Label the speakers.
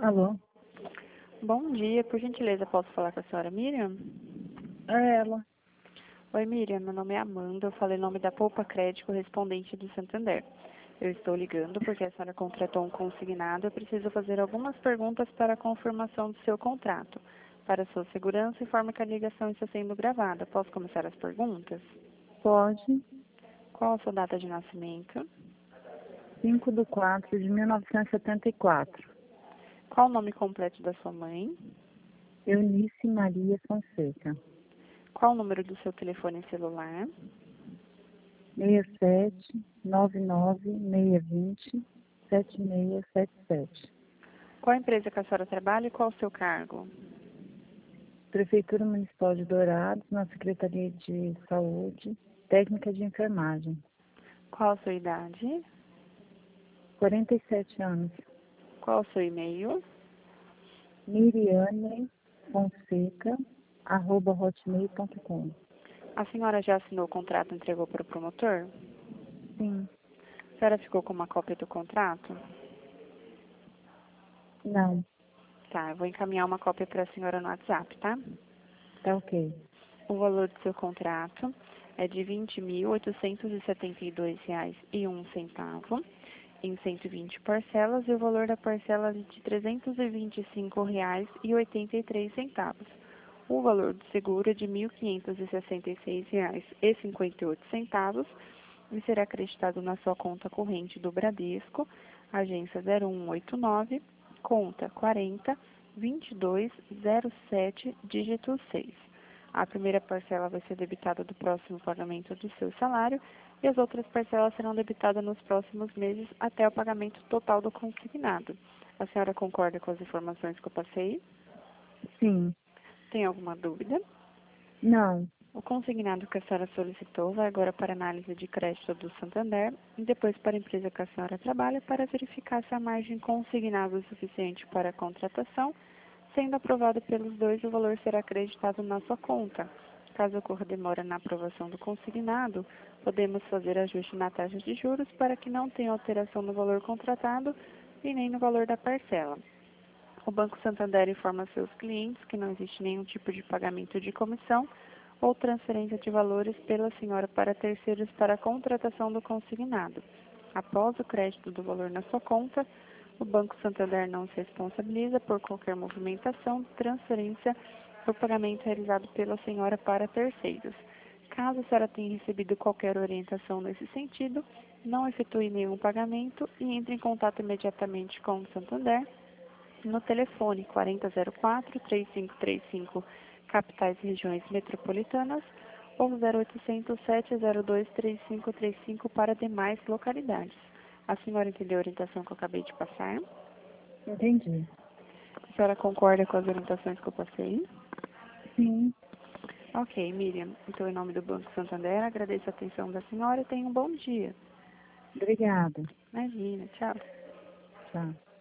Speaker 1: Alô?
Speaker 2: Bom dia, por gentileza, posso falar com a senhora Miriam?
Speaker 1: É ela.
Speaker 2: Oi, Miriam, meu nome é Amanda, eu falo em nome da Poupa Crédito correspondente do Santander. Eu estou ligando porque a senhora contratou um consignado, eu preciso fazer algumas perguntas para a confirmação do seu contrato. Para sua segurança, informa que a ligação está sendo gravada. Posso começar as perguntas?
Speaker 1: Pode.
Speaker 2: Qual a sua data de nascimento?
Speaker 1: 5/4/1974.
Speaker 2: Qual o nome completo da sua mãe?
Speaker 1: Eunice Maria Fonseca.
Speaker 2: Qual o número do seu telefone celular?
Speaker 1: 67-99-620-7677.
Speaker 2: Qual a empresa que a senhora trabalha e qual o seu cargo?
Speaker 1: Prefeitura Municipal de Dourados, na Secretaria de Saúde, técnica de enfermagem.
Speaker 2: Qual a sua idade?
Speaker 1: 47 anos.
Speaker 2: Qual o seu e-mail?
Speaker 1: mirianefonseca@hotmail.com.
Speaker 2: A senhora já assinou o contrato e entregou para o promotor?
Speaker 1: Sim.
Speaker 2: A senhora ficou com uma cópia do contrato?
Speaker 1: Não.
Speaker 2: Tá, eu vou encaminhar uma cópia para a senhora no WhatsApp, tá?
Speaker 1: Tá ok.
Speaker 2: O valor do seu contrato é de R$ 20.872,01 em 120 parcelas e o valor da parcela é de R$ 325,83. O valor do seguro é de R$ 1.566,58 e será acreditado na sua conta corrente do Bradesco, agência 0189, conta 40-2207, dígito 6. A primeira parcela vai ser debitada do próximo pagamento do seu salário e as outras parcelas serão debitadas nos próximos meses até o pagamento total do consignado. A senhora concorda com as informações que eu passei?
Speaker 1: Sim.
Speaker 2: Tem alguma dúvida?
Speaker 1: Não.
Speaker 2: O consignado que a senhora solicitou vai agora para análise de crédito do Santander e depois para a empresa que a senhora trabalha para verificar se a margem consignada é suficiente para a contratação. Sendo aprovado pelos dois, o valor será acreditado na sua conta. Caso ocorra demora na aprovação do consignado, podemos fazer ajuste na taxa de juros para que não tenha alteração no valor contratado e nem no valor da parcela. O Banco Santander informa seus clientes que não existe nenhum tipo de pagamento de comissão ou transferência de valores pela senhora para terceiros para a contratação do consignado. Após o crédito do valor na sua conta, o Banco Santander não se responsabiliza por qualquer movimentação, transferência ou pagamento realizado pela senhora para terceiros. Caso a senhora tenha recebido qualquer orientação nesse sentido, não efetue nenhum pagamento e entre em contato imediatamente com o Santander no telefone 4004-3535, capitais e regiões metropolitanas, ou 0800 702 3535 para demais localidades. A senhora entendeu a orientação que eu acabei de passar?
Speaker 1: Entendi.
Speaker 2: A senhora concorda com as orientações que eu passei?
Speaker 1: Sim.
Speaker 2: Ok, Miriam. Então, em nome do Banco Santander, agradeço a atenção da senhora e tenha um bom dia.
Speaker 1: Obrigada.
Speaker 2: Imagina, tchau.
Speaker 1: Tchau.